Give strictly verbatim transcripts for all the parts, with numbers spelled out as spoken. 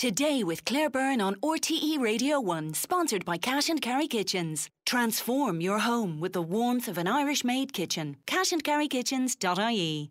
Today with Claire Byrne on R T E Radio one, sponsored by Cash and Carry Kitchens. Transform your home with the warmth of an Irish-made kitchen. cash and carry kitchens dot I E.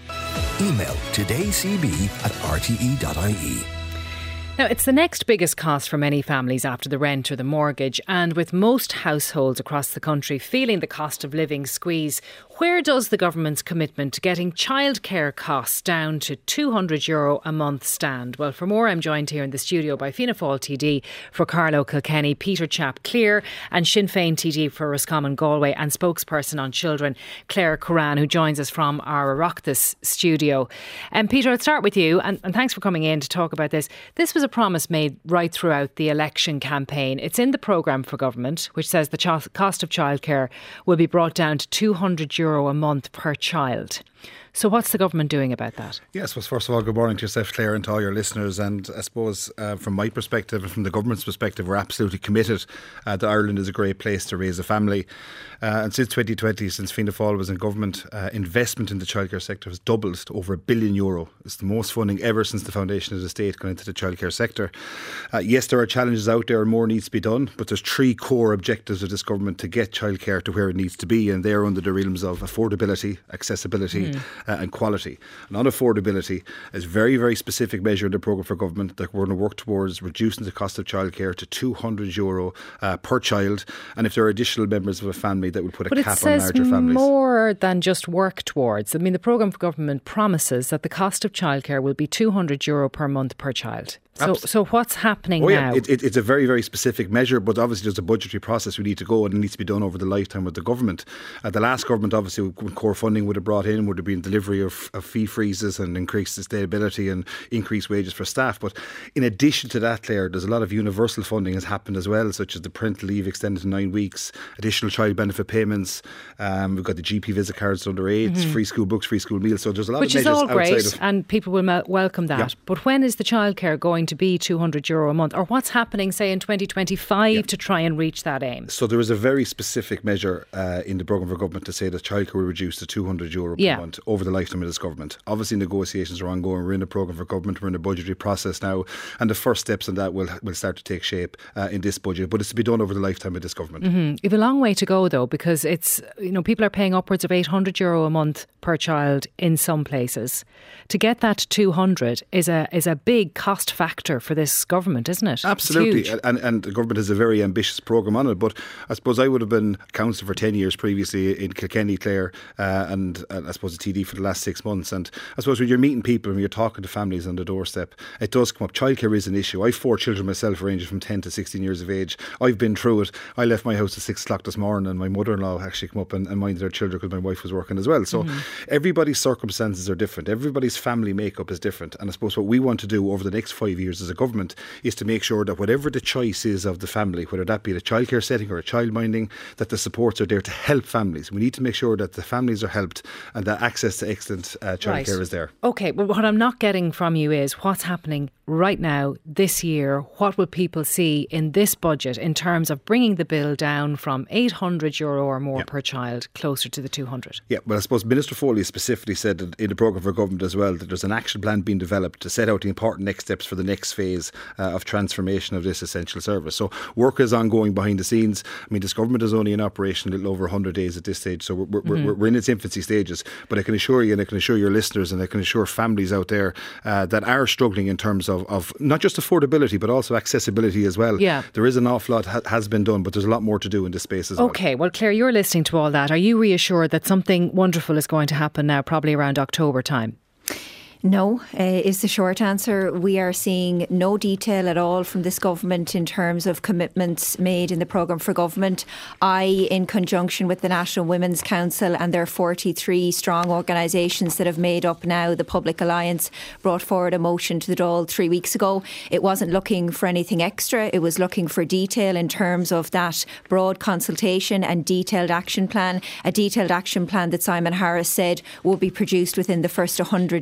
Email todaycb at r t e dot i e. Now, it's the next biggest cost for many families after the rent or the mortgage, and with most households across the country feeling the cost of living squeeze, where does the government's commitment to getting childcare costs down to two hundred euro a month stand? Well, for more, I'm joined here in the studio by Fianna Fáil T D for Carlow Kilkenny, Peter Chapp-Cleere, and Sinn Féin T D for Roscommon Galway, and spokesperson on children, Claire Curran, who joins us from our Oireachtas studio. And um, Peter, I'll start with you, and, and thanks for coming in to talk about this. This was a promise made right throughout the election campaign. It's in the programme for government, which says the ch- cost of childcare will be brought down to two hundred euro a month per child. So what's the government doing about that? Yes, well, first of all, good morning to yourself, Claire, and to all your listeners. And I suppose uh, from my perspective and from the government's perspective, we're absolutely committed uh, that Ireland is a great place to raise a family. Uh, and since twenty twenty, since Fianna Fáil was in government, uh, investment in the childcare sector has doubled to over a billion euro. It's the most funding ever since the foundation of the state gone into the childcare sector. Uh, yes, there are challenges out there and more needs to be done, but there's three core objectives of this government to get childcare to where it needs to be, and they're under the realms of affordability, accessibility mm. uh, and quality. And on affordability, is very, very specific measure in the programme for government that we're going to work towards reducing the cost of childcare to two hundred euro uh, per child, and if there are additional members of a family, that would put a but cap on larger families. But it says more than just work towards. I mean, the programme for government promises that the cost of childcare will be two hundred euro per month per child. So, so what's happening oh, yeah. now? It, it, it's a very, very specific measure, but obviously there's a budgetary process we need to go, and it needs to be done over the lifetime of the government. Uh, the last government, obviously, when core funding would have brought in, would have been delivery of, of fee freezes and increased sustainability and increased wages for staff. But in addition to that, Claire, there's a lot of universal funding has happened as well, such as the parental leave extended to nine weeks, additional child benefit payments. Um, we've got the G P visit cards to under eights, mm-hmm. free school books, free school meals. So there's a lot Which of measures outside Which is all great, of, and people will me- welcome that. Yeah. But when is the childcare going to be two hundred euro a month, or what's happening, say, in twenty twenty-five yeah. to try and reach that aim? So there is a very specific measure uh, in the programme for government to say that childcare will reduce to two hundred euro yeah. per month over the lifetime of this government. Obviously, negotiations are ongoing. We're in the programme for government. We're in a budgetary process now, and the first steps in that will will start to take shape uh, in this budget. But it's to be done over the lifetime of this government. Mm-hmm. You have a long way to go, though, because it's, you know, people are paying upwards of eight hundred euro a month per child in some places. To get that to two hundred is a is a big cost factor for this government, isn't it? Absolutely, and, and the government has a very ambitious programme on it. But I suppose I would have been councillor for ten years previously in Kilkenny, Clare, uh, and, and I suppose a T D for the last six months. And I suppose when you're meeting people and when you're talking to families on the doorstep, it does come up. Childcare is an issue. I have four children myself, ranging from ten to sixteen years of age. I've been through it. I left my house at six o'clock this morning, and my mother-in-law actually came up and, and minded their children because my wife was working as well. So mm-hmm. everybody's circumstances are different. Everybody's family makeup is different. And I suppose what we want to do over the next five years as a government is to make sure that whatever the choice is of the family, whether that be a childcare setting or a childminding, that the supports are there to help families. We need to make sure that the families are helped and that access to excellent uh, childcare right. is there. OK, well, what I'm not getting from you is what's happening right now, this year. What will people see in this budget in terms of bringing the bill down from eight hundred euro or more yeah. per child closer to the two hundred? Yeah, well, I suppose Minister Foley specifically said that in the programme for government as well that there's an action plan being developed to set out the important next steps for the next phase uh, of transformation of this essential service. So work is ongoing behind the scenes. I mean, this government is only in operation a little over one hundred days at this stage, so we're, we're, mm-hmm. we're in its infancy stages. But I can assure you, and I can assure your listeners, and I can assure families out there uh, that are struggling in terms of, of not just affordability, but also accessibility as well. Yeah. There is an awful lot ha- has been done, but there's a lot more to do in this space as well. OK, well, Claire, you're listening to all that. Are you reassured that something wonderful is going to happen now, probably around October time? No, uh, is the short answer. We are seeing no detail at all from this government in terms of commitments made in the programme for government. I, in conjunction with the National Women's Council and their forty-three strong organisations that have made up now the Public Alliance, brought forward a motion to the Dáil three weeks ago. It wasn't looking for anything extra. It was looking for detail in terms of that broad consultation and detailed action plan. A detailed action plan that Simon Harris said will be produced within the first one hundred days of government.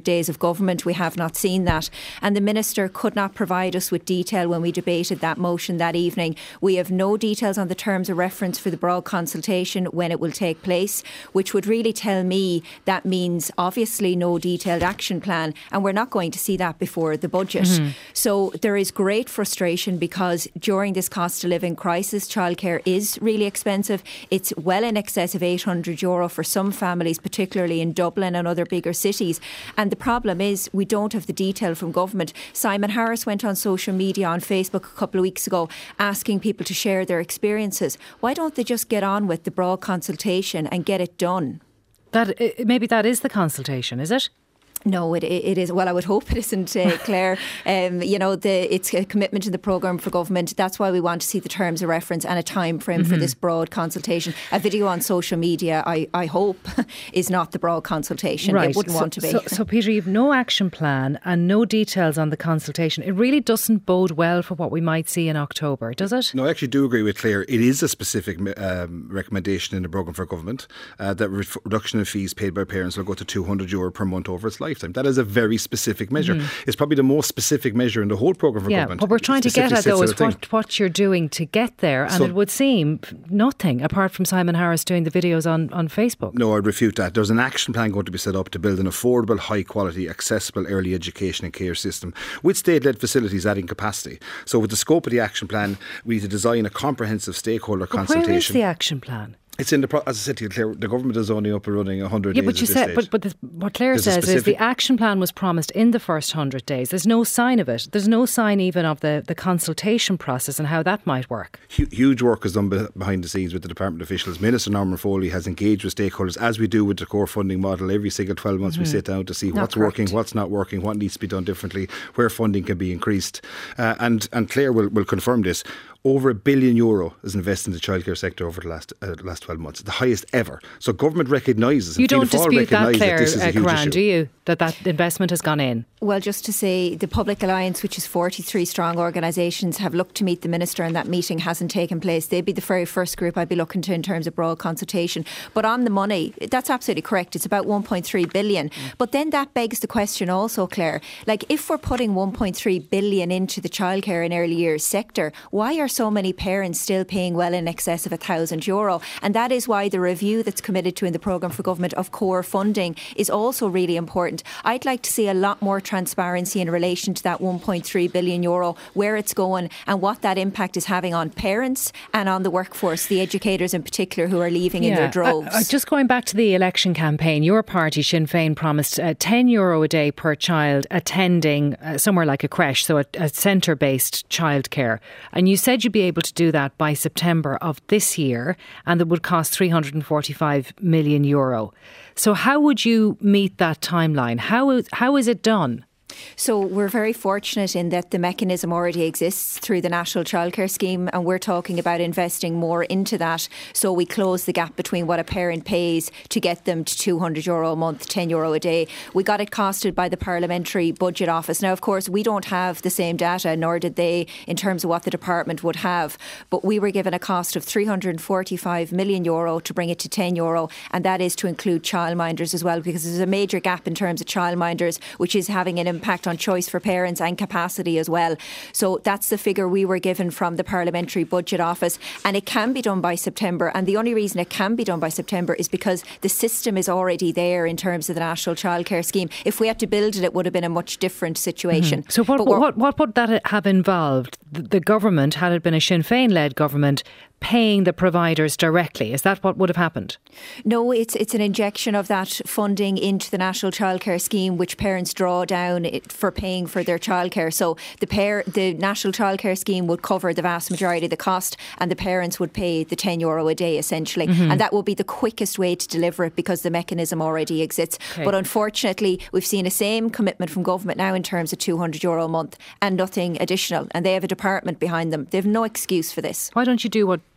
government. We have not seen that. And the Minister could not provide us with detail when we debated that motion that evening. We have no details on the terms of reference for the broad consultation, when it will take place, which would really tell me that means obviously no detailed action plan, and we're not going to see that before the budget. Mm-hmm. So there is great frustration because during this cost of living crisis, childcare is really expensive. It's well in excess of eight hundred euro for some families, particularly in Dublin and other bigger cities. And the problem is we don't have the detail from government. Simon Harris went on social media, on Facebook a couple of weeks ago, asking people to share their experiences. Why don't they just get on with the broad consultation and get it done? That maybe that is the consultation, is it? No, it it is. Well, I would hope it isn't, uh, Claire. Um, you know, the, it's a commitment to the programme for government. That's why we want to see the terms of reference and a time frame mm-hmm. for this broad consultation. A video on social media, I, I hope, is not the broad consultation. Right. It wouldn't so, want to be. So, so, Peter, you've no action plan and no details on the consultation. It really doesn't bode well for what we might see in October, does it? No, I actually do agree with Claire. It is a specific um, recommendation in the programme for government uh, that re- reduction in fees paid by parents will go to two hundred euro per month over its lifetime. That is a very specific measure. Mm. It's probably the most specific measure in the whole programme for yeah, government. What we're trying to get at, though, is what, what you're doing to get there. And so, it would seem nothing apart from Simon Harris doing the videos on, on Facebook. No, I refute that. There's an action plan going to be set up to build an affordable, high quality, accessible early education and care system with state-led facilities adding capacity. So with the scope of the action plan, we need to design a comprehensive stakeholder but consultation. Where is the action plan? It's in the, pro- as I said to you, Claire, the government is only up and running one hundred yeah, days. But you said, but, but the, what Claire There's says is the action plan was promised in the first one hundred days. There's no sign of it. There's no sign even of the, the consultation process and how that might work. Huge work is done behind the scenes with the department officials. Minister Norman Foley has engaged with stakeholders, as we do with the core funding model. Every single twelve months mm-hmm. we sit down to see not what's correct. working, what's not working, what needs to be done differently, where funding can be increased. Uh, and, and Claire will, will confirm this. Over a billion euro is invested in the childcare sector over the last uh, last twelve months, the highest ever. So government recognises. You don't dispute that, Claire, that uh, Karan, do you? That that investment has gone in? Well, just to say, the Public Alliance, which is forty-three strong organisations, have looked to meet the Minister, and that meeting hasn't taken place. They'd be the very first group I'd be looking to in terms of broad consultation. But on the money, that's absolutely correct. It's about one point three billion. Mm. But then that begs the question also, Claire, like if we're putting one point three billion into the childcare and early years sector, why are so many parents still paying well in excess of one thousand euro? And that is why the review that's committed to in the programme for government of core funding is also really important. I'd like to see a lot more transparency in relation to that one point three billion euro, where it's going and what that impact is having on parents and on the workforce, the educators in particular who are leaving yeah. in their droves. Uh, uh, just going back to the election campaign, your party, Sinn Féin, promised uh, ten euro a day per child attending uh, somewhere like a creche, so a, a centre-based childcare. And you said you'd be able to do that by September of this year, and it would cost three hundred forty-five million euro. So how would you meet that timeline? How is, how is it done? So we're very fortunate in that the mechanism already exists through the National Childcare Scheme, and we're talking about investing more into that, so we close the gap between what a parent pays to get them to two hundred euro a month, ten euro a day. We got it costed by the Parliamentary Budget Office. Now, of course, we don't have the same data, nor did they, in terms of what the department would have, but we were given a cost of three hundred forty-five million euro to bring it to ten euro, and that is to include childminders as well, because there's a major gap in terms of childminders, which is having an impact on choice for parents and capacity as well. So that's the figure we were given from the Parliamentary Budget Office, and it can be done by September. And the only reason it can be done by September is because the system is already there in terms of the National Childcare Scheme. If we had to build it, it would have been a much different situation. Mm-hmm. So what, what, what would that have involved? The, the government, had it been a Sinn Féin-led government, paying the providers directly? Is that what would have happened? No, it's it's an injection of that funding into the National Childcare Scheme, which parents draw down for paying for their childcare. So the pair, the National Childcare Scheme would cover the vast majority of the cost, and the parents would pay the ten euro a day essentially. Mm-hmm. And that will be the quickest way to deliver it because the mechanism already exists. Okay. But unfortunately, we've seen the same commitment from government now in terms of two hundred euro a month and nothing additional. And they have a department behind them. They have no excuse for this. Why don't you do what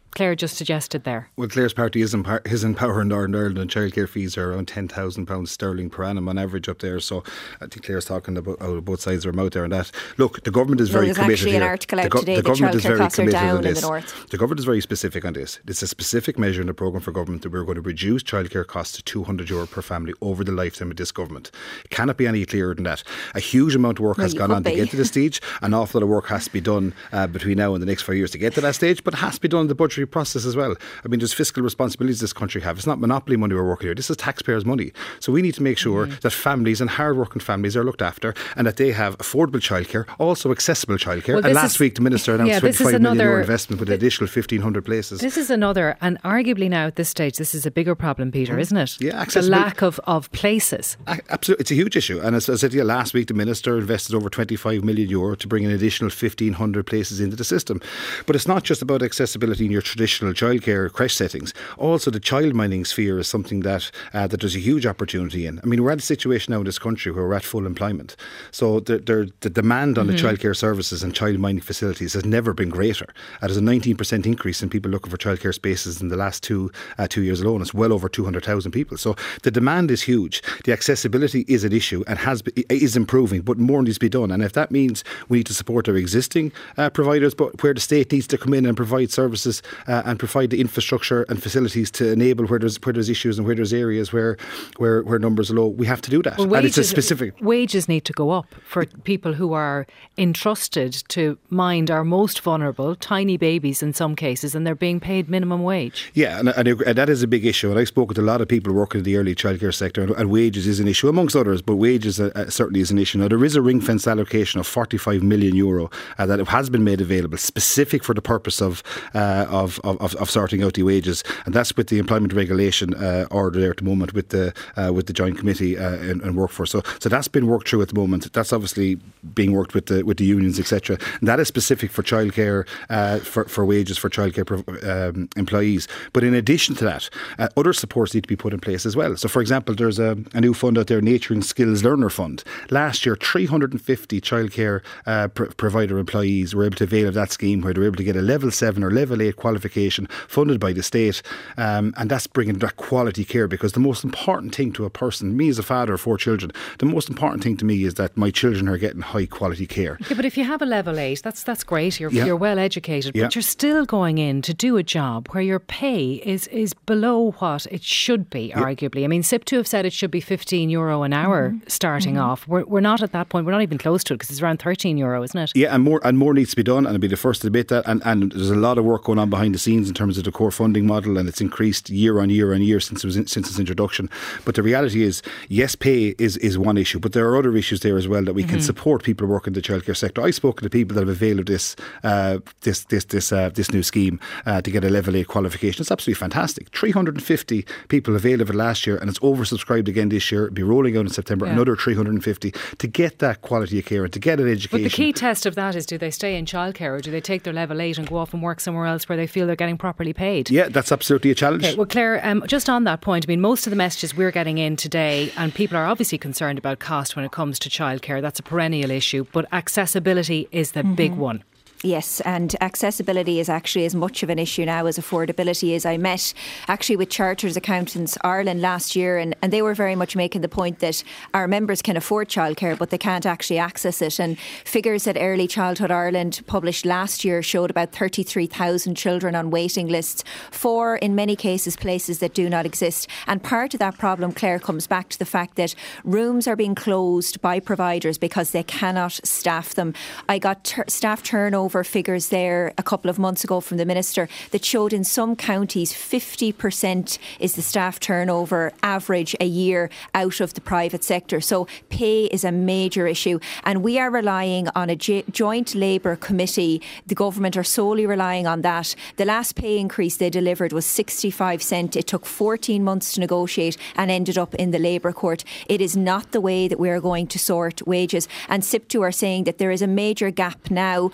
Claire just suggested there. Well, Claire's party is in, par- is in power in Northern Ireland, and childcare fees are around ten thousand pounds sterling per annum on average up there. So I think Claire's talking about out of both sides of her mouth there on that. Look, the government is no, very there's committed actually here. an article out the, go- today the that government is childcare very costs are committed down on in this. the north. The government is very specific on this. It's a specific measure in the programme for government that we're going to reduce childcare costs to two hundred euro per family over the lifetime of this government. It cannot be any clearer than that. A huge amount of work well, has gone on be. to get to this stage. An awful lot of work has to be done uh, between now and the next five years to get to that stage, but it has to be done in the budgetary process as well. I mean, there's fiscal responsibilities this country have. It's not monopoly money we're working here. This is taxpayers' money. So we need to make sure mm. that families and hard-working families are looked after and that they have affordable childcare, also accessible childcare. Well, and last is, week the Minister announced yeah, twenty-five another, million euro investment with an additional fifteen hundred places. This is another, and arguably now at this stage, this is a bigger problem, Peter, mm. isn't it? Yeah, the lack of, of places. Absolutely. It's a huge issue. And as I said to you, last week the Minister invested over twenty-five million euro to bring an additional fifteen hundred places into the system. But it's not just about accessibility in your traditional childcare creche settings. Also, the child mining sphere is something that uh, that there's a huge opportunity in. I mean, we're at a situation now in this country where we're at full employment. So the, the, the demand on mm-hmm. the childcare services and child mining facilities has never been greater. Uh, there's a nineteen percent increase in people looking for childcare spaces in the last two uh, two years alone. It's well over two hundred thousand people. So the demand is huge. The accessibility is an issue and has be, is improving, but more needs to be done. And if that means we need to support our existing uh, providers, but where the state needs to come in and provide services uh, and provide the infrastructure and facilities to enable where there's where there's issues and where there's areas where where, where numbers are low, we have to do that. Well, wages, and it's a specific wages need to go up for people who are entrusted to mind our most vulnerable, tiny babies in some cases, and they're being paid minimum wage. Yeah, and, and, and that is a big issue. And I've spoken to a lot of people working in the early childcare sector, and, and wages is an issue amongst others, but wages uh, certainly is an issue. Now, there is a ring fence allocation of forty-five million euro uh, that has been made available specific for the purpose of uh, of, of of sorting out the wages, and that's with the employment regulation uh, order there at the moment with the uh, with the joint committee uh, and, and workforce. So so that's been worked through at the moment. That's obviously being worked with the with the unions, et cetera. And that is specific for childcare uh, for for wages for childcare um, employees. But in addition to that, uh, other supports need to be put in place as well. So, for example, there's a, a new fund out there, Nurturing Skills Learner Fund. Last year, three hundred fifty childcare uh, pr- provider employees were able to avail of that scheme, where they were able to get a level seven or level eight qualification funded by the state, um, and that's bringing that quality care. Because the most important thing to a person, me as a father of four children, the most important thing to me is that my children are getting high quality care. Okay, but if you have a level eight, that's that's great. You're yeah. you're well educated, yeah. but you're still going in to do a job where your pay is is below what it should be. Yeah. Arguably, I mean, S I P two have said it should be fifteen euro an hour mm-hmm. starting mm-hmm. off. We're we're not at that point. We're not even close to it because it's around thirteen euro, isn't it? Yeah, and more and more needs to be done. And I'll be the first to admit that. And and there's a lot of work going on behind the scenes in terms of the core funding model, and it's increased year on year on year since it was in, since its introduction. But the reality is, yes, pay is is one issue, but there are other issues there as well that we mm-hmm. can support people who work in the childcare sector. I've spoken to people that have availed of this uh, this this this uh, this new scheme uh, to get a level eight qualification. It's absolutely fantastic. three hundred fifty people availed of it last year, and it's oversubscribed again this year. It'll be rolling out in September, yeah. another three hundred fifty to get that quality of care and to get an education. But the key test of that is, do they stay in childcare or do they take their level eight and go off and work somewhere else where they feel they're getting properly paid? Yeah, that's absolutely a challenge. Okay, well, Claire, um, just on that point, I mean, most of the messages we're getting in today, and people are obviously concerned about cost when it comes to childcare. That's a perennial issue, but accessibility is the mm-hmm. big one. Yes, and accessibility is actually as much of an issue now as affordability is. I met actually with Chartered Accountants Ireland last year, and, and they were very much making the point that our members can afford childcare, but they can't actually access it. And figures that Early Childhood Ireland published last year showed about thirty-three thousand children on waiting lists for, in many cases, places that do not exist. And part of that problem, Claire, comes back to the fact that rooms are being closed by providers because they cannot staff them. I got ter- staff turnover figures there a couple of months ago from the Minister that showed in some counties fifty percent is the staff turnover average a year out of the private sector. So pay is a major issue, and we are relying on a j- joint labour committee. The government are solely relying on that. The last pay increase they delivered was sixty-five cent. It took fourteen months to negotiate and ended up in the Labour Court. It is not the way that we are going to sort wages, and S I P two are saying that there is a major gap now, which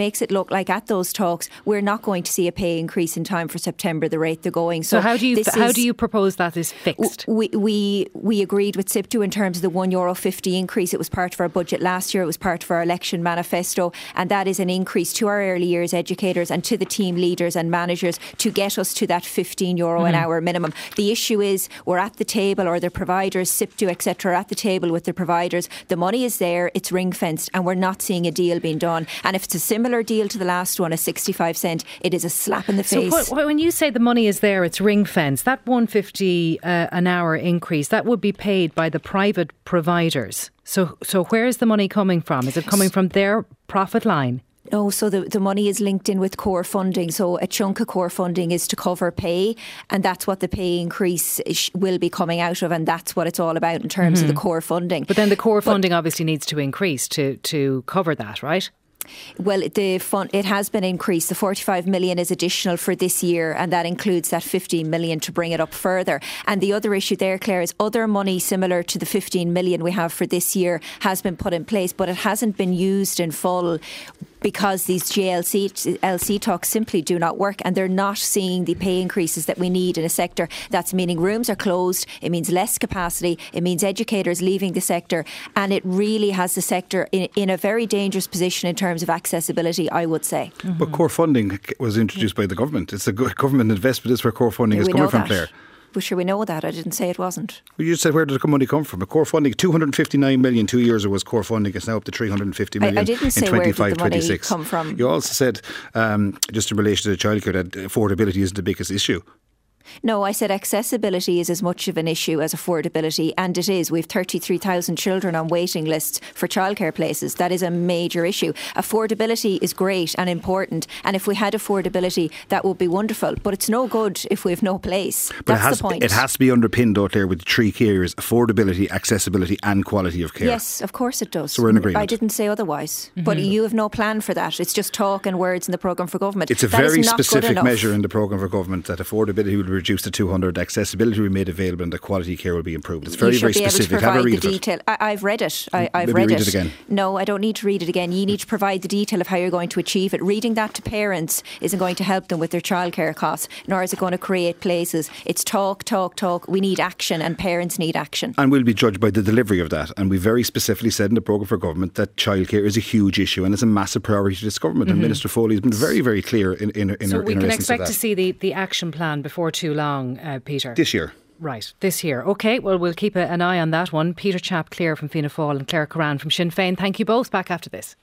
makes it look like at those talks we're not going to see a pay increase in time for September, the rate they're going. So, so how do you how is, do you propose that is fixed? We we we agreed with SIPTU in terms of the one euro fifty increase. It was part of our budget last year. It was part of our election manifesto, and that is an increase to our early years educators and to the team leaders and managers to get us to that fifteen euro mm-hmm. an hour minimum. The issue is we're at the table, or the providers, SIPTU, et cetera, at the table with the providers. The money is there, it's ring fenced, and we're not seeing a deal being done. And if it's a similar deal to the last one, a sixty-five cent, it is a slap in the face. So when you say the money is there, it's ring fenced, that one hundred fifty uh, an hour increase, that would be paid by the private providers. So, so where is the money coming from? Is it coming from their profit line? No, so the, the money is linked in with core funding. So a chunk of core funding is to cover pay, and that's what the pay increase is, will be coming out of, and that's what it's all about in terms mm-hmm. of the core funding. But then the core but, funding obviously needs to increase to, to cover that, right? Well, the fund, it has been increased. The forty-five million is additional for this year, and that includes that fifteen million to bring it up further. And the other issue there, Claire, is other money similar to the fifteen million we have for this year has been put in place, but it hasn't been used in full, because these J L C L C talks simply do not work, and they're not seeing the pay increases that we need in a sector. That's meaning rooms are closed, it means less capacity, it means educators leaving the sector, and it really has the sector in, in a very dangerous position in terms of accessibility, I would say. Mm-hmm. But core funding was introduced by the government. It's a government investment. It's where core funding yeah, is coming from, Claire. Well, sure, we know that. I didn't say it wasn't. Well, you said, where did the money come from? A core funding, two hundred fifty-nine million two years ago was core funding. It's now up to three hundred fifty million I, I didn't say in twenty-five where did the money twenty-six. come from. You also said, um, just in relation to the childcare, that affordability is the biggest issue. No, I said accessibility is as much of an issue as affordability, and it is. We have thirty-three thousand children on waiting lists for childcare places. That is a major issue. Affordability is great and important, and if we had affordability, that would be wonderful. But it's no good if we have no place. But That's it has, the point. It has to be underpinned out there with three key areas: affordability, accessibility and quality of care. Yes, of course it does. So we're in agreement. I didn't say otherwise. Mm-hmm. But you have no plan for that. It's just talk and words in the programme for government. It's a that very is not specific measure in the programme for government that affordability will be reduced to two hundred, accessibility will be made available, and the quality care will be improved. It's very, you very be specific. Able to Have a provide read the of detail. it. I, I've read it. I, I've Maybe read read it. it again. No, I don't need to read it again. You need to provide the detail of how you're going to achieve it. Reading that to parents isn't going to help them with their childcare costs, nor is it going to create places. It's talk, talk, talk. We need action, and parents need action. And we'll be judged by the delivery of that. And we very specifically said in the programme for government that childcare is a huge issue and it's a massive priority to this government. Mm-hmm. And Minister Foley has been very, very clear in, in, in so her in we can her expect to see the, the action plan before too long, uh, Peter? This year. Right, this year. OK, well, we'll keep a, an eye on that one. Peter Chapp, Claire from Fianna Fáil, and Claire Curran from Sinn Féin. Thank you both. Back after this.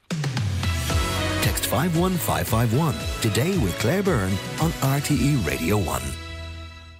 Text five one five five one today with Claire Byrne on R T E Radio one.